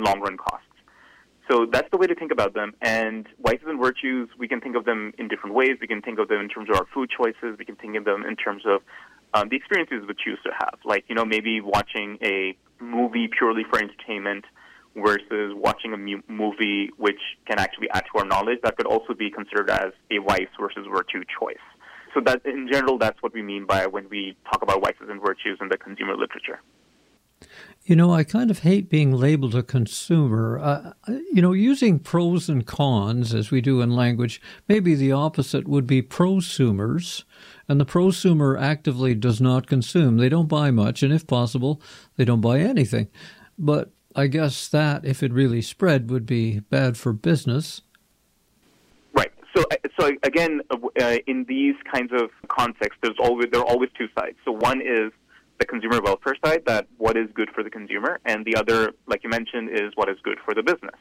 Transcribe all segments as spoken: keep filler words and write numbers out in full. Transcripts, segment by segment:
long-run costs. So that's the way to think about them. And vices and virtues, we can think of them in different ways. We can think of them in terms of our food choices. We can think of them in terms of um, the experiences we choose to have. Like, you know, maybe watching a movie purely for entertainment versus watching a mu- movie which can actually add to our knowledge. That could also be considered as a vice versus virtue choice. So that, in general, that's what we mean by when we talk about vices and virtues in the consumer literature. You know, I kind of hate being labeled a consumer. Uh, you know, using pros and cons, as we do in language, maybe the opposite would be prosumers. And the prosumer actively does not consume. They don't buy much, and if possible, they don't buy anything. But I guess that, if it really spread, would be bad for business. Right. So, so again, uh, in these kinds of contexts, there's always there are always two sides. So one is the consumer welfare side, that what is good for the consumer, and the other, like you mentioned, is what is good for the business.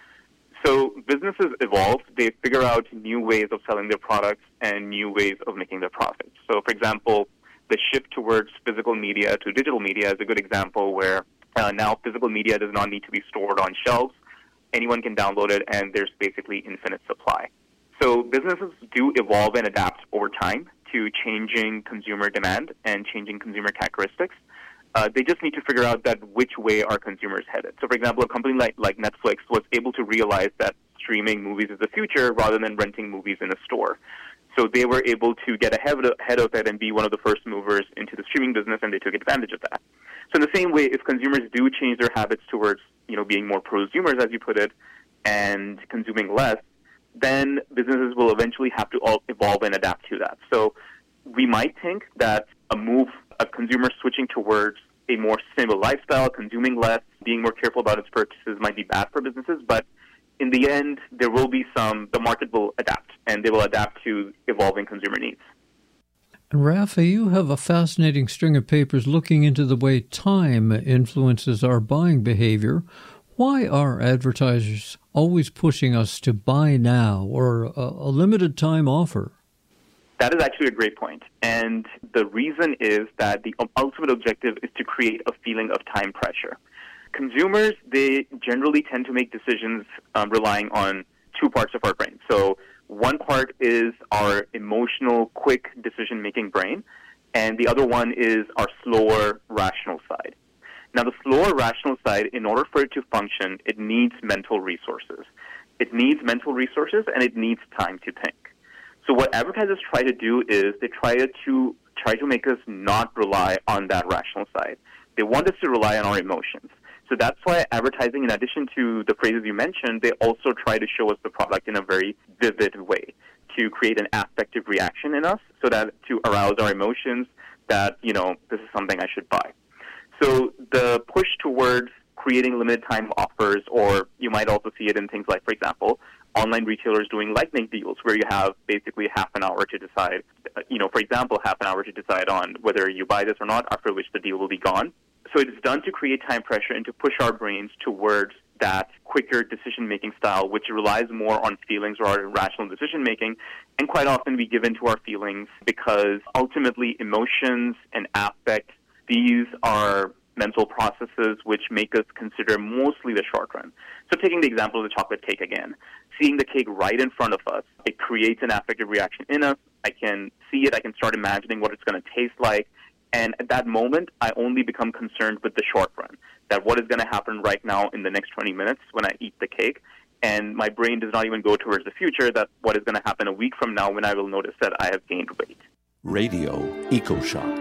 So businesses evolve. They figure out new ways of selling their products and new ways of making their profits. So, for example, the shift towards physical media to digital media is a good example where uh, now physical media does not need to be stored on shelves. Anyone can download it, and there's basically infinite supply. So businesses do evolve and adapt over time to changing consumer demand and changing consumer characteristics. Uh, they just need to figure out that which way are consumers headed. So, for example, a company like, like Netflix was able to realize that streaming movies is the future rather than renting movies in a store. So they were able to get ahead of, ahead of it and be one of the first movers into the streaming business, and they took advantage of that. So in the same way, if consumers do change their habits towards, you know, being more prosumers, as you put it, and consuming less, then businesses will eventually have to all evolve and adapt to that. So we might think that a move, a consumer switching towards a more sustainable lifestyle, consuming less, being more careful about its purchases might be bad for businesses, but in the end, there will be some, the market will adapt, and they will adapt to evolving consumer needs. And Rafa, you have a fascinating string of papers looking into the way time influences our buying behavior. Why are advertisers always pushing us to buy now or a, a limited time offer? That is actually a great point. And the reason is that the ultimate objective is to create a feeling of time pressure. Consumers, they generally tend to make decisions um, relying on two parts of our brain. So one part is our emotional, quick decision-making brain, and the other one is our slower, rational side. Now, the slower, rational side, in order for it to function, it needs mental resources. It needs mental resources, and it needs time to think. So what advertisers try to do is they try to try to make us not rely on that rational side. They want us to rely on our emotions. So that's why advertising, in addition to the phrases you mentioned, they also try to show us the product in a very vivid way to create an affective reaction in us, so that to arouse our emotions that, you know, this is something I should buy. So the push towards creating limited time offers, or you might also see it in things like, for example, online retailers doing lightning deals where you have basically half an hour to decide, you know, for example, half an hour to decide on whether you buy this or not, after which the deal will be gone. So it's done to create time pressure and to push our brains towards that quicker decision-making style, which relies more on feelings or our rational decision-making. And quite often we give in to our feelings because ultimately emotions and affect, these are mental processes which make us consider mostly the short run. So taking the example of the chocolate cake again, seeing the cake right in front of us, it creates an affective reaction in us. I can see it. I can start imagining what it's going to taste like. And at that moment, I only become concerned with the short run, that what is going to happen right now in the next twenty minutes when I eat the cake. And my brain does not even go towards the future, that what is going to happen a week from now when I will notice that I have gained weight. Radio EcoShock.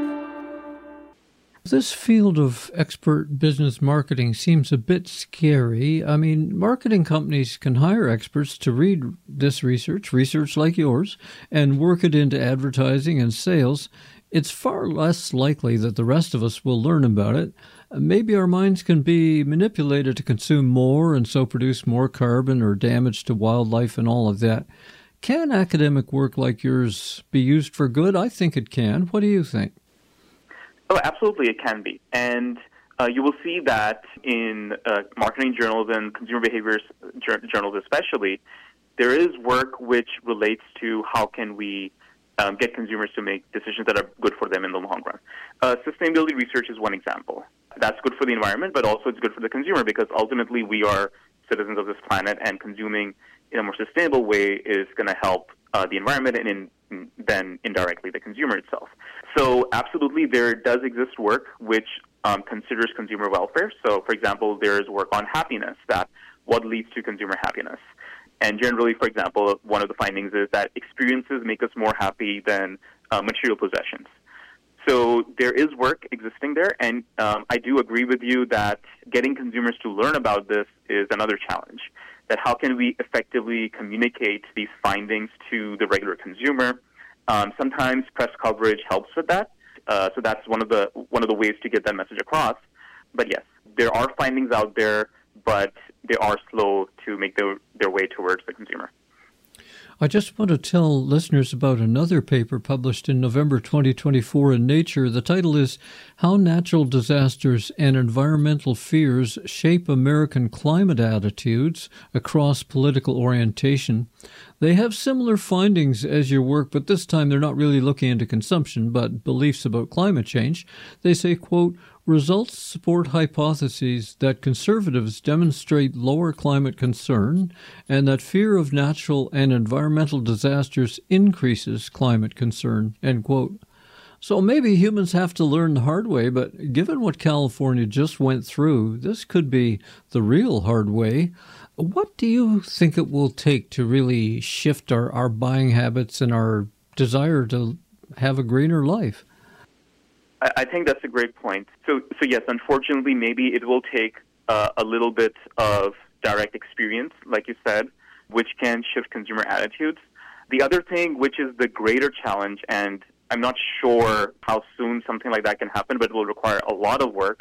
This field of expert business marketing seems a bit scary. I mean, marketing companies can hire experts to read this research, research like yours, and work it into advertising and sales. It's far less likely that the rest of us will learn about it. Maybe our minds can be manipulated to consume more and so produce more carbon or damage to wildlife and all of that. Can academic work like yours be used for good? I think it can. What do you think? Oh, absolutely, it can be. And uh, you will see that in uh, marketing journals and consumer behaviors journals especially, there is work which relates to how can we um, get consumers to make decisions that are good for them in the long run. Uh, sustainability research is one example. That's good for the environment, but also it's good for the consumer because ultimately we are citizens of this planet, and consuming in a more sustainable way is going to help uh, the environment and in, then indirectly the consumer itself. So absolutely there does exist work which um, considers consumer welfare. So for example, there's work on happiness, that what leads to consumer happiness. And generally, for example, one of the findings is that experiences make us more happy than uh, material possessions. So there is work existing there, and um, I do agree with you that getting consumers to learn about this is another challenge. That how can we effectively communicate these findings to the regular consumer? Um, sometimes press coverage helps with that, uh, so that's one of the one of the ways to get that message across. But yes, there are findings out there, but they are slow to make their, their way towards the consumer. I just want to tell listeners about another paper published in November twenty twenty-four in Nature. The title is How Natural Disasters and Environmental Fears Shape American Climate Attitudes Across Political Orientation. They have similar findings as your work, but this time they're not really looking into consumption, but beliefs about climate change. They say, quote, results support hypotheses that conservatives demonstrate lower climate concern and that fear of natural and environmental disasters increases climate concern, end quote. So maybe humans have to learn the hard way, but given what California just went through, this could be the real hard way. What do you think it will take to really shift our, our buying habits and our desire to have a greener life? I think that's a great point. So, so yes, unfortunately, maybe it will take uh, a little bit of direct experience, like you said, which can shift consumer attitudes. The other thing, which is the greater challenge, and I'm not sure how soon something like that can happen, but it will require a lot of work,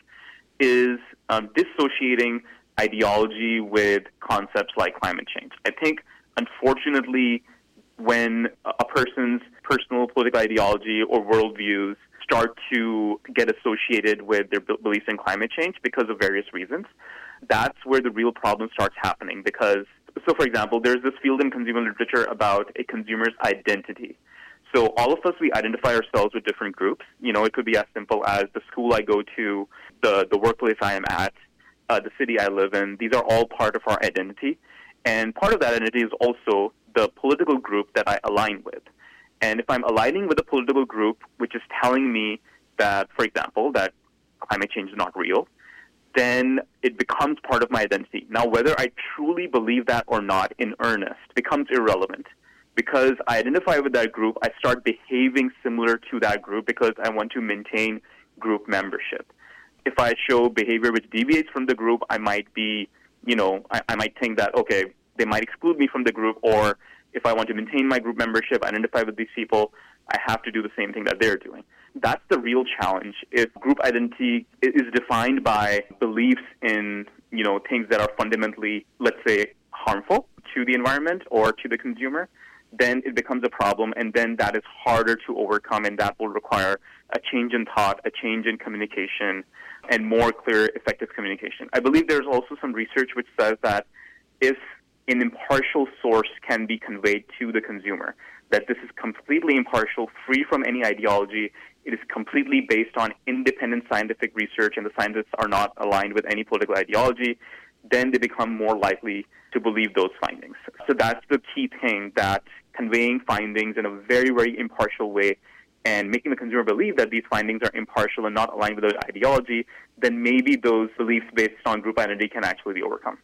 is um, dissociating ideology with concepts like climate change. I think, unfortunately, when a person's personal political ideology or worldviews start to get associated with their beliefs in climate change because of various reasons, that's where the real problem starts happening. Because, so for example, there's this field in consumer literature about a consumer's identity. So all of us, we identify ourselves with different groups. You know, it could be as simple as the school I go to, the, the workplace I am at, uh, the city I live in. These are all part of our identity. And part of that identity is also the political group that I align with. And if I'm aligning with a political group which is telling me that, for example, that climate change is not real, then it becomes part of my identity. Now, whether I truly believe that or not in earnest becomes irrelevant. Because I identify with that group, I start behaving similar to that group because I want to maintain group membership. If I show behavior which deviates from the group, I might be, you know, I, I might think that, okay, they might exclude me from the group, or if I want to maintain my group membership, identify with these people, I have to do the same thing that they're doing. That's the real challenge. If group identity is defined by beliefs in, you know, things that are fundamentally, let's say, harmful to the environment or to the consumer, then it becomes a problem, and then that is harder to overcome, and that will require a change in thought, a change in communication, and more clear, effective communication. I believe there's also some research which says that if an impartial source can be conveyed to the consumer, that this is completely impartial, free from any ideology, it is completely based on independent scientific research, and the scientists are not aligned with any political ideology, then they become more likely to believe those findings. So that's the key thing, that conveying findings in a very, very impartial way and making the consumer believe that these findings are impartial and not aligned with their ideology, then maybe those beliefs based on group identity can actually be overcome.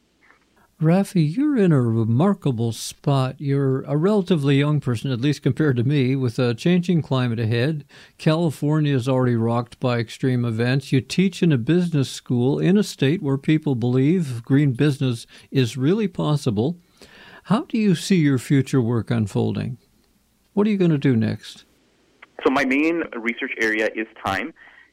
Rafi, you're in a remarkable spot. You're a relatively young person, at least compared to me, with a changing climate ahead. California is already rocked by extreme events. You teach in a business school in a state where people believe green business is really possible. How do you see your future work unfolding? What are you going to do next? So my main research area is time.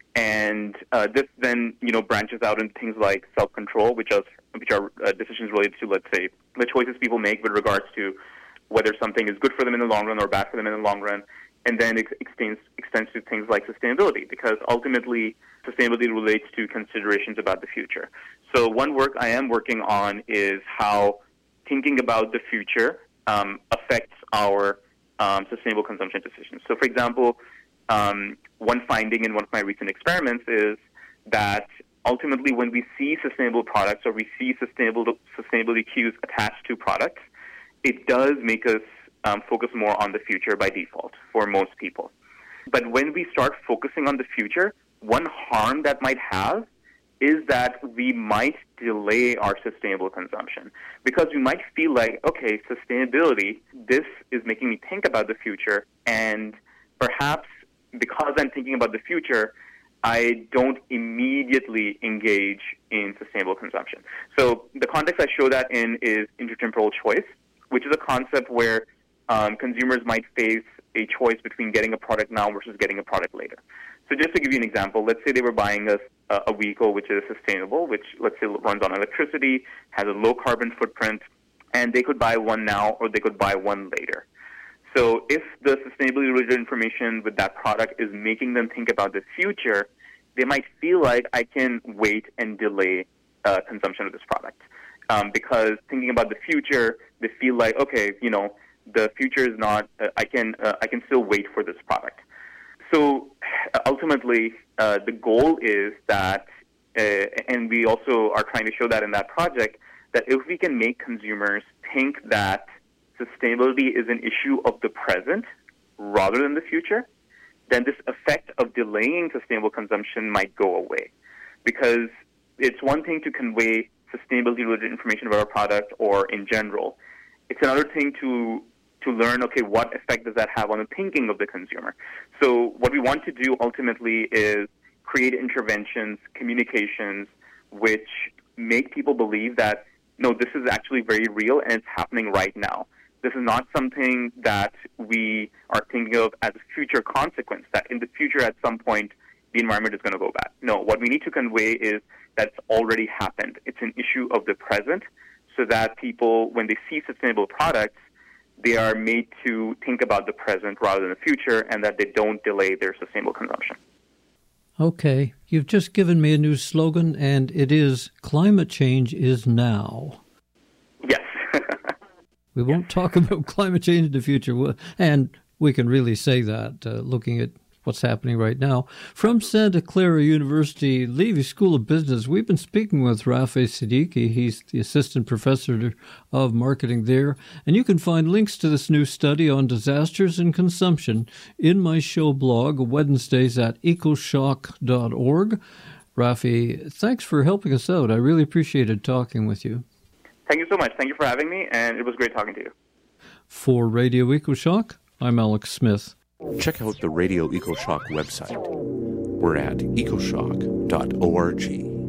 And uh, this then, you know, branches out into things like self-control, which are, which are uh, decisions related to, let's say, the choices people make with regards to whether something is good for them in the long run or bad for them in the long run. And then it extends, extends to things like sustainability, because ultimately sustainability relates to considerations about the future. So one work I am working on is how thinking about the future um, affects our um, sustainable consumption decisions. So, for example, Um, one finding in one of my recent experiments is that ultimately, when we see sustainable products or we see sustainable sustainability cues attached to products, it does make us um, focus more on the future by default for most people. But when we start focusing on the future, one harm that might have is that we might delay our sustainable consumption because we might feel like, okay, sustainability, this is making me think about the future, and perhaps because I'm thinking about the future, I don't immediately engage in sustainable consumption. So the context I show that in is intertemporal choice, which is a concept where um, consumers might face a choice between getting a product now versus getting a product later. So just to give you an example, let's say they were buying a, a vehicle which is sustainable, which let's say runs on electricity, has a low carbon footprint, and they could buy one now or they could buy one later. So if the sustainability-related information with that product is making them think about the future, they might feel like I can wait and delay uh, consumption of this product. Um, because thinking about the future, they feel like, okay, you know, the future is not, uh, I can uh, I can still wait for this product. So ultimately, uh, the goal is that, uh, and we also are trying to show that in that project, that if we can make consumers think that sustainability is an issue of the present rather than the future, then this effect of delaying sustainable consumption might go away. Because it's one thing to convey sustainability-related information about our product or in general. It's another thing to to learn, okay, what effect does that have on the thinking of the consumer? So what we want to do ultimately is create interventions, communications, which make people believe that, no, this is actually very real and it's happening right now. This is not something that we are thinking of as a future consequence, that in the future at some point the environment is going to go bad. No, what we need to convey is that it's already happened. It's an issue of the present so that people, when they see sustainable products, they are made to think about the present rather than the future and that they don't delay their sustainable consumption. Okay, you've just given me a new slogan, and it is climate change is now. Yes. We won't talk about climate change in the future, and we can really say that uh, looking at what's happening right now. From Santa Clara University Levy School of Business, we've been speaking with Rafi Siddiqui. He's the assistant professor of marketing there. And you can find links to this new study on disasters and consumption in my show blog, Wednesdays at ecoshock dot org. Rafi, thanks for helping us out. I really appreciated talking with you. Thank you so much. Thank you for having me, and it was great talking to you. For Radio EcoShock, I'm Alex Smith. Check out the Radio EcoShock website. We're at ecoshock dot org.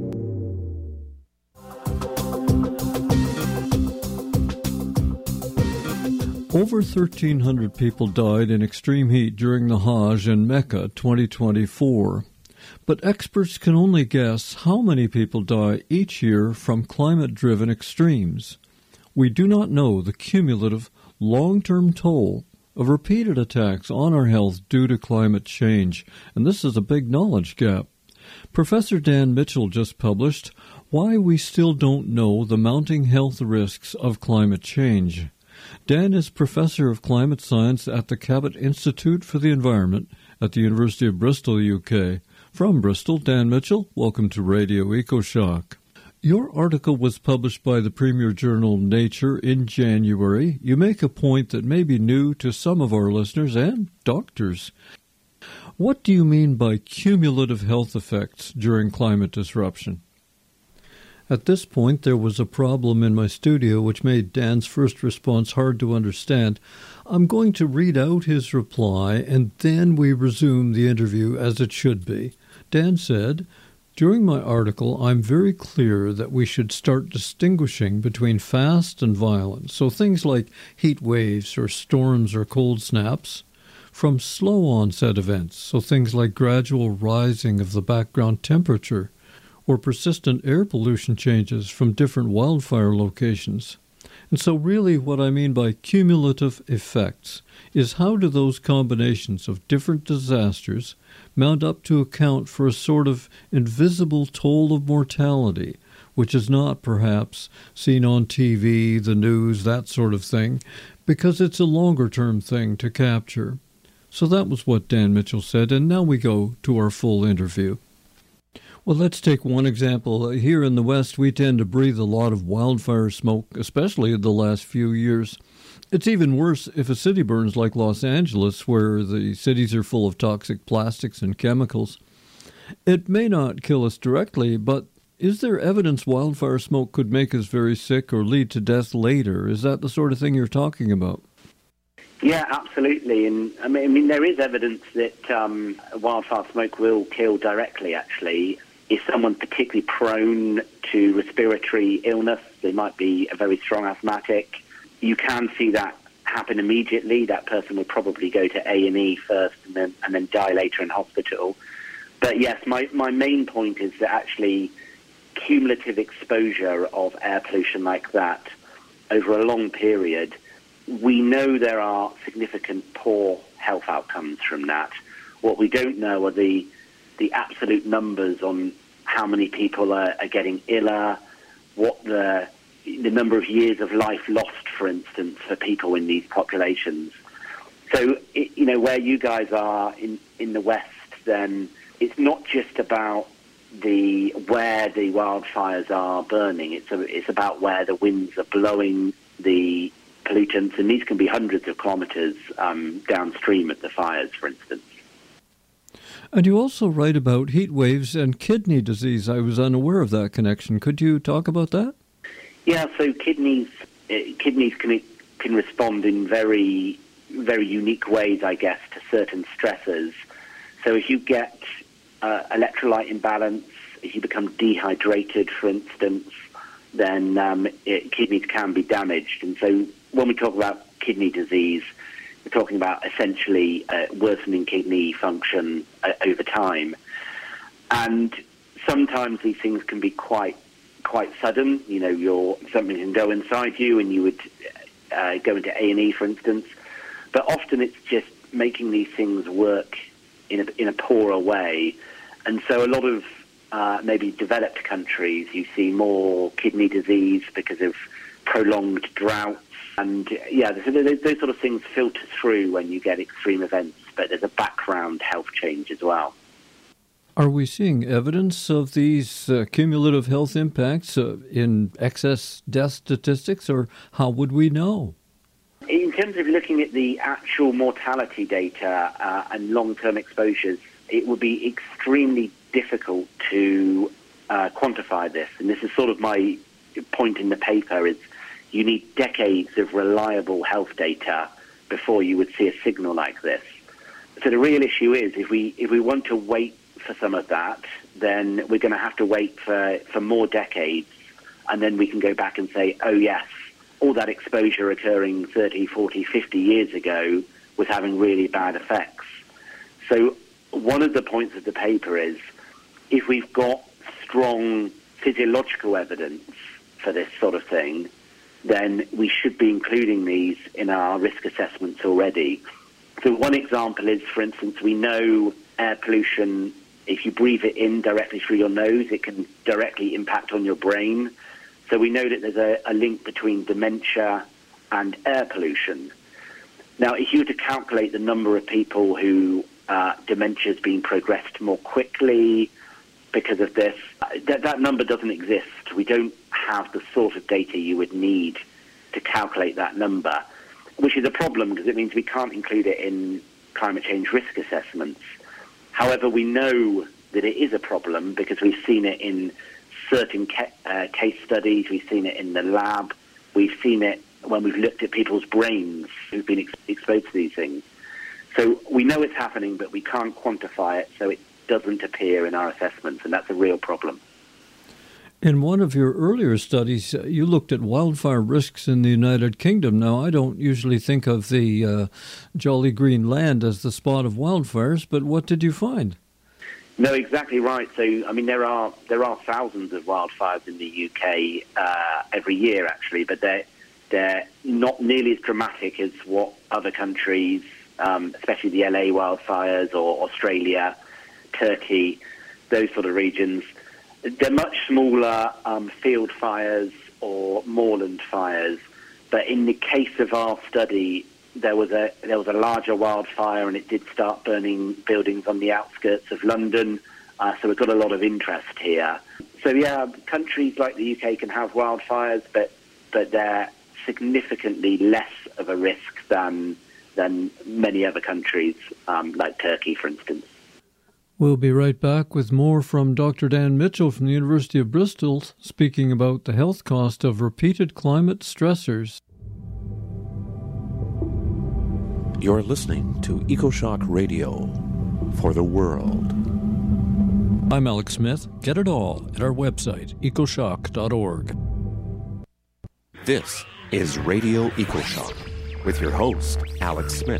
Over thirteen hundred people died in extreme heat during the Hajj in Mecca twenty twenty-four. But experts can only guess how many people die each year from climate-driven extremes. We do not know the cumulative long-term toll of repeated attacks on our health due to climate change, and this is a big knowledge gap. Professor Dan Mitchell just published Why We Still Don't Know the Mounting Health Risks of Climate Change. Dan is professor of climate science at the Cabot Institute for the Environment at the University of Bristol, U K. From Bristol, Dan Mitchell, welcome to Radio EcoShock. Your article was published by the premier journal Nature in January. You make a point that may be new to some of our listeners and doctors. What do you mean by cumulative health effects during climate disruption? At this point, there was a problem in my studio which made Dan's first response hard to understand. I'm going to read out his reply, and then we resume the interview as it should be. Dan said, during my article, I'm very clear that we should start distinguishing between fast and violent, so things like heat waves or storms or cold snaps, from slow onset events, so things like gradual rising of the background temperature, or persistent air pollution changes from different wildfire locations. And so really what I mean by cumulative effects is how do those combinations of different disasters mount up to account for a sort of invisible toll of mortality, which is not perhaps seen on T V, the news, that sort of thing, because it's a longer-term thing to capture. So that was what Dan Mitchell said, and now we go to our full interview. Well, let's take one example. Here in the West, we tend to breathe a lot of wildfire smoke, especially in the last few years. It's even worse if a city burns like Los Angeles, where the cities are full of toxic plastics and chemicals. It may not kill us directly, but is there evidence wildfire smoke could make us very sick or lead to death later? Is that the sort of thing you're talking about? Yeah, absolutely. And I mean, I mean there is evidence that um, wildfire smoke will kill directly, actually. If someone's particularly prone to respiratory illness, they might be a very strong asthmatic, you can see that happen immediately. That person will probably go to A and E first and then, and then die later in hospital. But yes, my, my main point is that actually cumulative exposure of air pollution like that over a long period, we know there are significant poor health outcomes from that. What we don't know are the the absolute numbers on how many people are, are getting iller, what the the number of years of life lost, for instance, for people in these populations. So, it, you know, where you guys are in, in the West, then it's not just about the where the wildfires are burning. It's a, it's about where the winds are blowing the pollutants, and these can be hundreds of kilometers um, downstream of the fires, for instance. And you also write about heat waves and kidney disease. I was unaware of that connection. Could you talk about that? Yeah, so kidneys uh, kidneys can can respond in very very unique ways, I guess, to certain stressors. So if you get uh, electrolyte imbalance, if you become dehydrated, for instance, then um, it, kidneys can be damaged. And so when we talk about kidney disease, we're talking about essentially uh, worsening kidney function uh, over time. And sometimes these things can be quite quite sudden. You know, you're, something can go inside you and you would uh, go into A and E, for instance. But often it's just making these things work in a, in a poorer way. And so a lot of uh, maybe developed countries, you see more kidney disease because of prolonged droughts. And yeah, those, those sort of things filter through when you get extreme events, but there's a background health change as well. Are we seeing evidence of these uh, cumulative health impacts uh, in excess death statistics, or how would we know? In terms of looking at the actual mortality data uh, and long-term exposures, it would be extremely difficult to uh, quantify this. And this is sort of my point in the paper, is you need decades of reliable health data before you would see a signal like this. So the real issue is, if we if we want to wait for some of that, then we're going to have to wait for, for more decades, and then we can go back and say, oh yes, all that exposure occurring thirty, forty, fifty years ago was having really bad effects. So one of the points of the paper is, if we've got strong physiological evidence for this sort of thing, then we should be including these in our risk assessments already. So one example is, for instance, we know air pollution, if you breathe it in directly through your nose, it can directly impact on your brain. So we know that there's a, a link between dementia and air pollution. Now, if you were to calculate the number of people who uh, dementia has been progressed more quickly because of this, that, that number doesn't exist. We don't have the sort of data you would need to calculate that number, which is a problem because it means we can't include it in climate change risk assessments. However, we know that it is a problem because we've seen it in certain ca- uh, case studies, we've seen it in the lab, we've seen it when we've looked at people's brains who've been ex- exposed to these things. So we know it's happening, but we can't quantify it, so it doesn't appear in our assessments, and that's a real problem. In one of your earlier studies, you looked at wildfire risks in the United Kingdom. Now, I don't usually think of the uh, jolly green land as the spot of wildfires, but what did you find? No, exactly right. So, I mean, there are there are thousands of wildfires in the U K uh, every year, actually, but they're, they're not nearly as dramatic as what other countries, um, especially the L A wildfires or Australia, Turkey, those sort of regions. They're much smaller um, field fires or moorland fires, but in the case of our study, there was a there was a larger wildfire, and it did start burning buildings on the outskirts of London, Uh, so we've got a lot of interest here. So yeah, countries like the U K can have wildfires, but but they're significantly less of a risk than than many other countries, um, like Turkey, for instance. We'll be right back with more from Doctor Dan Mitchell from the University of Bristol, speaking about the health cost of repeated climate stressors. You're listening to EcoShock Radio for the world. I'm Alex Smith. Get it all at our website, ecoshock dot org. This is Radio EcoShock with your host, Alex Smith.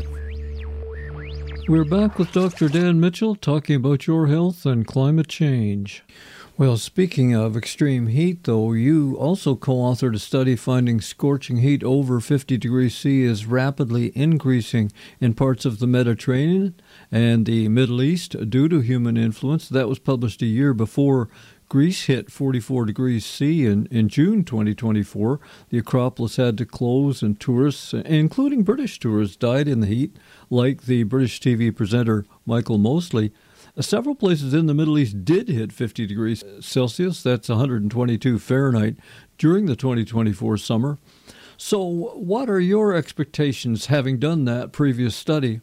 We're back with Doctor Dan Mitchell talking about your health and climate change. Well, speaking of extreme heat, though, you also co-authored a study finding scorching heat over fifty degrees C is rapidly increasing in parts of the Mediterranean and the Middle East due to human influence. That was published a year before Greece hit forty-four degrees C in, in June twenty twenty-four. The Acropolis had to close and tourists, including British tourists, died in the heat, like the British T V presenter Michael Mosley. Several places in the Middle East did hit fifty degrees Celsius, that's one hundred twenty-two Fahrenheit, during the twenty twenty-four summer. So what are your expectations, having done that previous study?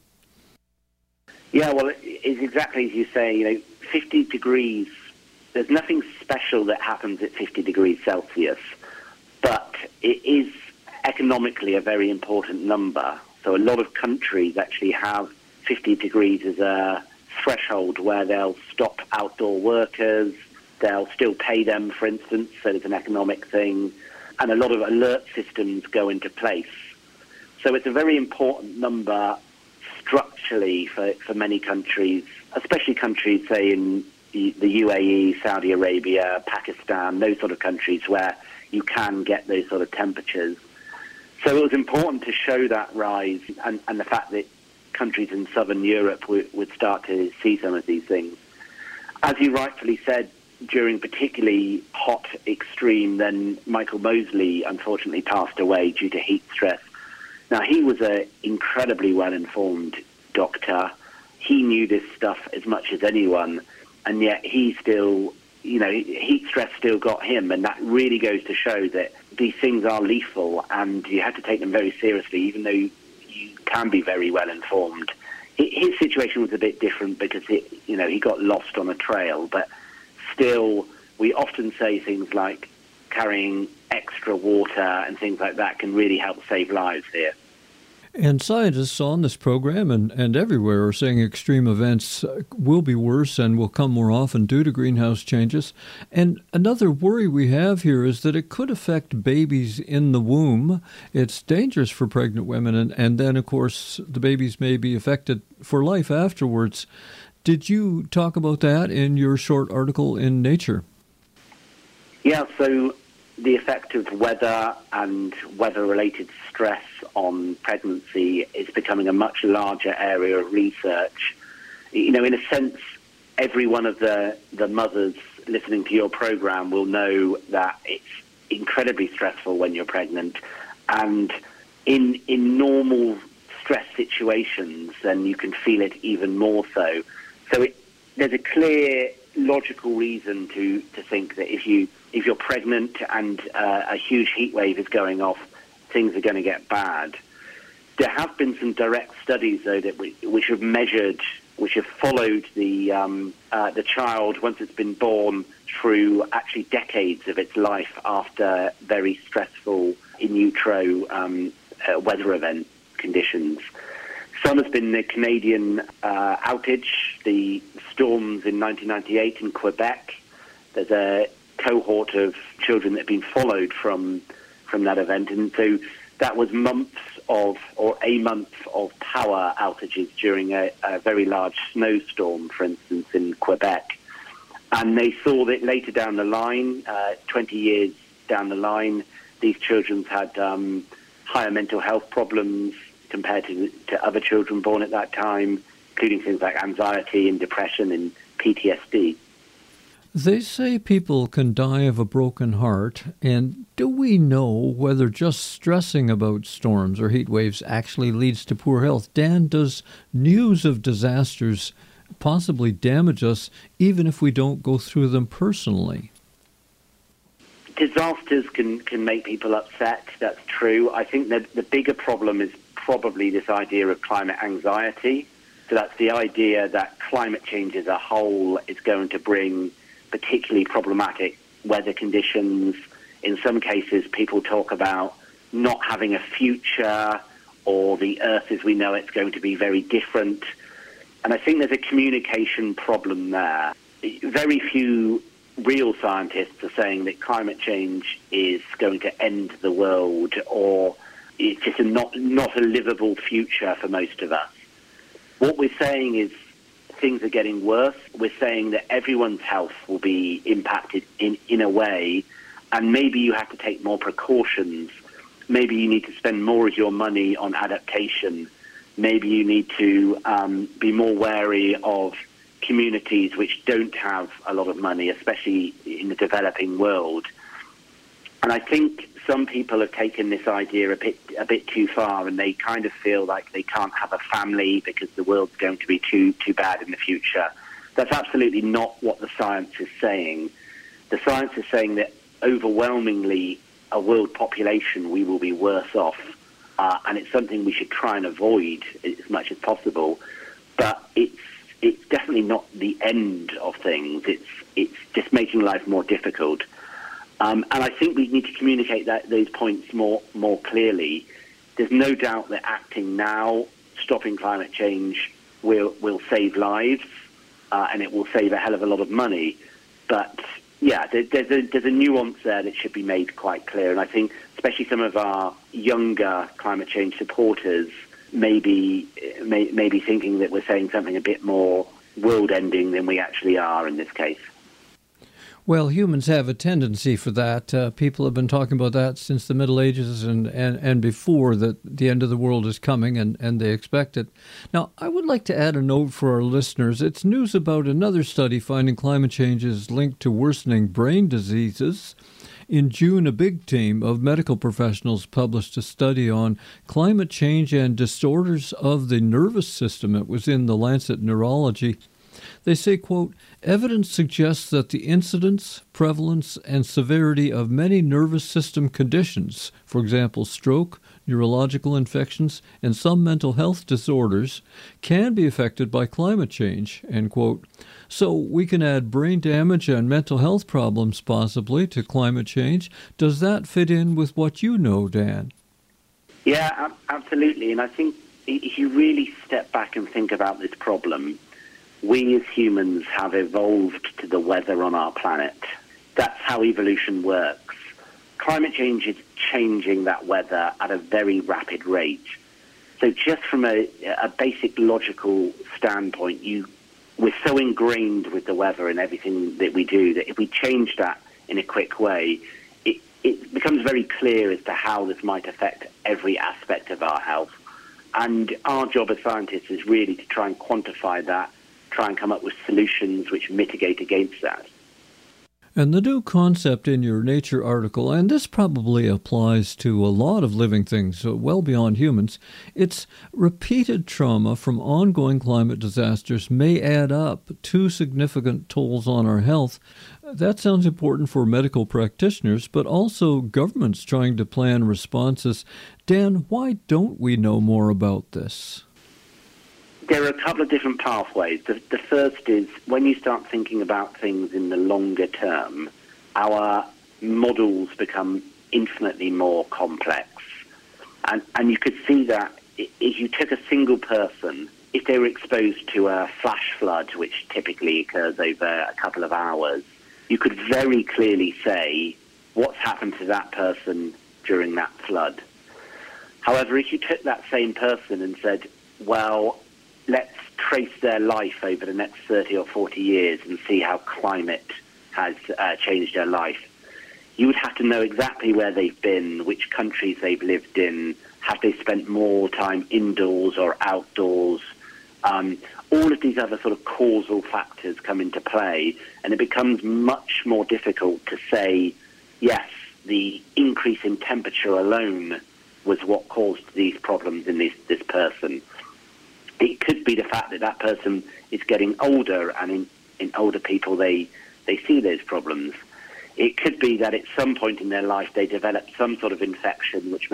Yeah, well, it's exactly as you say, you know, fifty degrees, there's nothing special that happens at fifty degrees Celsius, but it is economically a very important number. So a lot of countries actually have fifty degrees as a threshold where they'll stop outdoor workers, they'll still pay them, for instance, so there's an economic thing, and a lot of alert systems go into place. So it's a very important number structurally for, for many countries, especially countries, say, in the, the U A E, Saudi Arabia, Pakistan, those sort of countries where you can get those sort of temperatures. So it was important to show that rise and, and the fact that countries in southern Europe would, would start to see some of these things. As you rightfully said, during particularly hot extreme, then Michael Mosley unfortunately passed away due to heat stress. Now, he was an incredibly well-informed doctor. He knew this stuff as much as anyone, and yet he still, you know, heat stress still got him, and that really goes to show that these things are lethal, and you have to take them very seriously, even though you can be very well informed. His situation was a bit different because it, you know, he got lost on a trail, but still, we often say things like carrying extra water and things like that can really help save lives here. And scientists on this program and, and everywhere are saying extreme events will be worse and will come more often due to greenhouse changes. And another worry we have here is that it could affect babies in the womb. It's dangerous for pregnant women, and, and then, of course, the babies may be affected for life afterwards. Did you talk about that in your short article in Nature? Yeah, so the effect of weather and weather-related stress on pregnancy is becoming a much larger area of research. You know, in a sense, every one of the, the mothers listening to your program will know that it's incredibly stressful when you're pregnant. And in in normal stress situations, then you can feel it even more so. So it, there's a clear, logical reason to, to think that if you if you're pregnant and uh, a huge heat wave is going off, things are going to get bad. There have been some direct studies, though, that we, which have measured, which have followed the um, uh, the child once it's been born through actually decades of its life after very stressful in utero um, uh, weather event conditions. Some has been the Canadian uh, outage, the storms in nineteen ninety-eight in Quebec. There's a cohort of children that have been followed from from that event, and so that was months of, or a month of power outages during a, a very large snowstorm, for instance, in Quebec. And they saw that later down the line, uh, twenty years down the line, these children had um, higher mental health problems compared to, to other children born at that time, including things like anxiety and depression and P T S D. They say people can die of a broken heart, and do we know whether just stressing about storms or heat waves actually leads to poor health? Dan, does news of disasters possibly damage us even if we don't go through them personally. Disasters can, can make people upset, that's true. I think that the bigger problem is probably this idea of climate anxiety. So that's the idea that climate change as a whole is going to bring particularly problematic weather conditions. In some cases, people talk about not having a future, or the Earth as we know it's going to be very different. And I think there's a communication problem there. Very few real scientists are saying that climate change is going to end the world, or it's just a not, not a livable future for most of us. What we're saying is things are getting worse. We're saying that everyone's health will be impacted in, in a way, and maybe you have to take more precautions. Maybe you need to spend more of your money on adaptation. Maybe you need to um, be more wary of communities which don't have a lot of money, especially in the developing world. And I think some people have taken this idea a bit a bit too far, and they kind of feel like they can't have a family because the world's going to be too too bad in the future. That's absolutely not what the science is saying. The science is saying that overwhelmingly, a world population, we will be worse off, uh, and it's something we should try and avoid as much as possible. But it's it's definitely not the end of things. It's it's just making life more difficult. Um, and I think we need to communicate that those points more more clearly. There's no doubt that acting now, stopping climate change, will will save lives, uh, and it will save a hell of a lot of money. But yeah, there, there's a there's a nuance there that should be made quite clear. And I think especially some of our younger climate change supporters may be may, may be thinking that we're saying something a bit more world-ending than we actually are in this case. Well, humans have a tendency for that. Uh, people have been talking about that since the Middle Ages and, and, and before, that the end of the world is coming, and, and they expect it. Now, I would like to add a note for our listeners. It's news about another study finding climate change is linked to worsening brain diseases. In June, a big team of medical professionals published a study on climate change and disorders of the nervous system. It was in the Lancet Neurology. They say, quote, evidence suggests that the incidence, prevalence, and severity of many nervous system conditions, for example, stroke, neurological infections, and some mental health disorders, can be affected by climate change, end quote. So we can add brain damage and mental health problems possibly to climate change. Does that fit in with what you know, Dan? Yeah, absolutely. And I think if you really step back and think about this problem, we as humans have evolved to the weather on our planet. That's how evolution works. Climate change is changing that weather at a very rapid rate. So just from a, a basic logical standpoint, you we're so ingrained with the weather and everything that we do that if we change that in a quick way, it, it becomes very clear as to how this might affect every aspect of our health. And our job as scientists is really to try and quantify that, try and come up with solutions which mitigate against that. And the new concept in your Nature article, and this probably applies to a lot of living things well beyond humans, it's repeated trauma from ongoing climate disasters may add up to significant tolls on our health. That sounds important for medical practitioners, but also governments trying to plan responses. Dan, why don't we know more about this? There are a couple of different pathways. The, the first is when you start thinking about things in the longer term, our models become infinitely more complex. And, and you could see that if you took a single person, if they were exposed to a flash flood, which typically occurs over a couple of hours, you could very clearly say what's happened to that person during that flood. However, if you took that same person and said, well, let's trace their life over the next thirty or forty years and see how climate has uh, changed their life, you would have to know exactly where they've been, which countries they've lived in, have they spent more time indoors or outdoors. Um, all of these other sort of causal factors come into play, and it becomes much more difficult to say, yes, the increase in temperature alone was what caused these problems in this, this person. It could be the fact that that person is getting older, and in, in older people they, they see those problems. It could be that at some point in their life they develop some sort of infection which